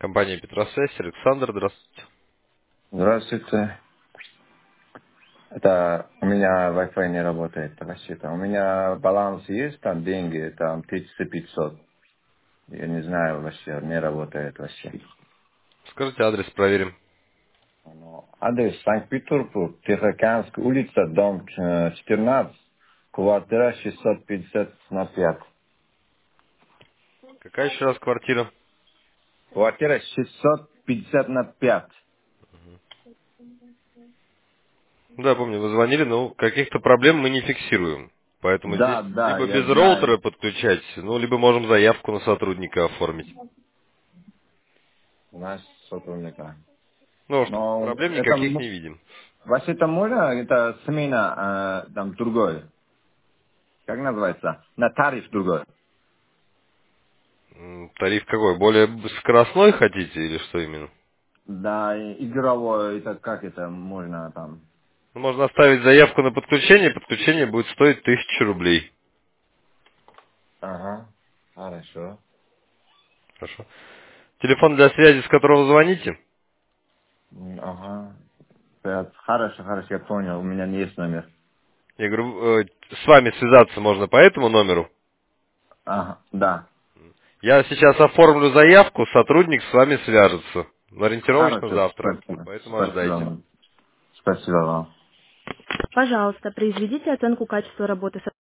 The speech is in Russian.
Компания Петросвязь, Александр, здравствуйте. Здравствуйте. Это у меня Wi-Fi не работает вообще. У меня баланс есть, там деньги, там 1500. Я не знаю вообще, не работает вообще. Скажите адрес, проверим. Адрес Санкт-Петербург, Тихоокеанская улица, дом 14, квартира 650 на 5. Какая еще раз квартира? Квартира 650 на 5. Да, помню, вы звонили, но каких-то проблем мы не фиксируем. Поэтому здесь Да, да, либо я без знаю. роутера подключать, ну, либо можем заявку на сотрудника оформить. Наш сотрудника. Ну, а что, Но проблем это, никаких не видим. вообще это можно, это смена там другой. Как называется? На тариф другой. Тариф какой? Более скоростной хотите или что именно? Да, и игровой, это как это можно там? Ну, можно оставить заявку на подключение будет стоить 1000 рублей. Ага, хорошо. Хорошо. Телефон для связи, с которого звоните? Ага. Хорошо, хорошо, я понял, у меня есть номер. Я говорю, с вами связаться можно по этому номеру. Ага, да. Я сейчас оформлю заявку, сотрудник с вами свяжется. Ориентировочно Хорошо, завтра. спасибо. Поэтому Спасибо ожидайте. вам. Спасибо вам. Пожалуйста, произведите оценку качества работы